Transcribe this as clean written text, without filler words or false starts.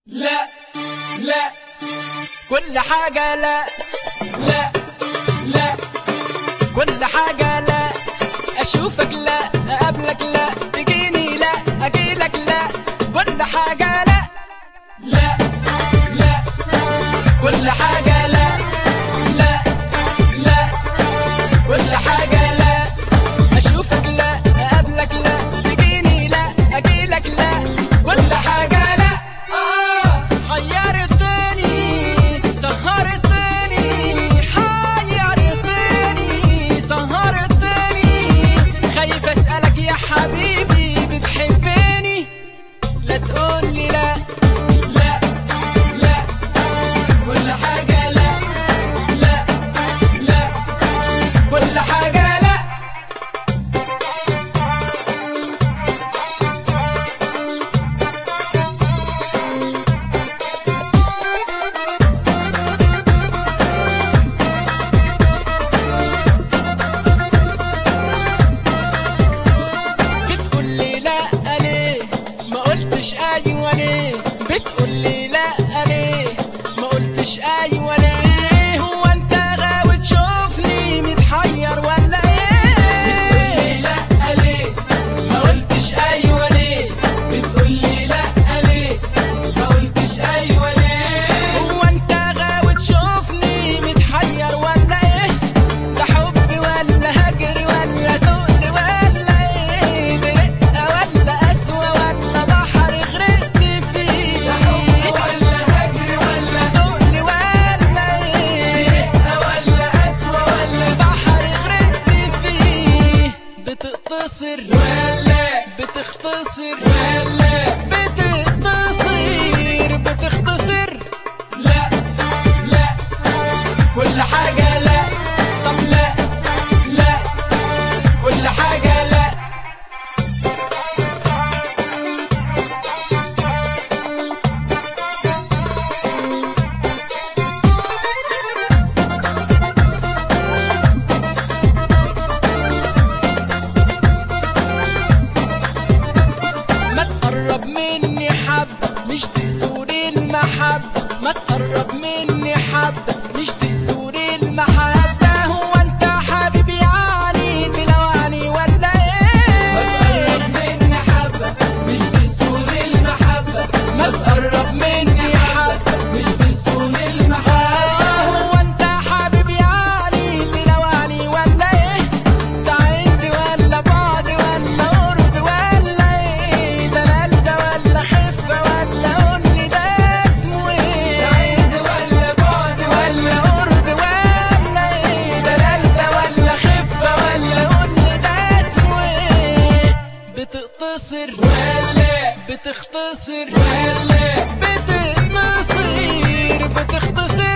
لا لا كل حاجة لا لا لا كل حاجة لا أشوفك لا أقابلك لا تجيني لا أجيلك لا كل حاجة لا لا لا كل حاجة لا لا لا كل حاجة لا أشوفك لا أقابلك لا تجيني لا أجيلك لا كل حاجة لا حيرتني سهرتني حيرتني سهرتني خايف أسألك يا حبيبي بتحبني لا تقولي لا لا لا كل حاجة لا لا لا كل حاجة لا بتقولي لا ليه ما قلتش ايوه ليه بتقولي لا ليه ما قلتش ايوه ليه هو انت غاوي تشوفني متحير ولا ايه بتقولي لا ليه ما قلتش ايوه ليه بتقولي لا ليه ما قلتش ايوه ليه هو انت غاوي تشوفني متحير ولا ايه ده حب ولا هجر ولا تقل ولا ايه برقة ولا قسوة ولا بحر غرقت فيه ده حب ولا هجر ولا تقل ولا ايه برقة ولا قسوة ولا بحر غرقت فيه بتقتصر ولا بتختصر ولا بتختصر لا لا كل حاجة لا طب لا لا كل حاجة لا ما تقرب مني حبة مش تقسور المحبة ما تقرب مني حبة مش تقسور المحبة هو انت حبيبي يعني بلواني ولا ايه ما تقرب مني حبة مش تقسور المحبة ما تقرب مني حبة مش تقسور المحبة هو انت حبيبي يعني بلواني ولا ايه ده عندي ولا بعد ولا قرب ولا ايه ده ملدة ولا خفة ولا قولي ده اسمه ايه ده عندي ولا بعد ولا قرب ولا ايه ده ملدة ولا خفة ولا قولي ده اسمه ايه بتقتصر ولا بتختصر ولا بتقتصر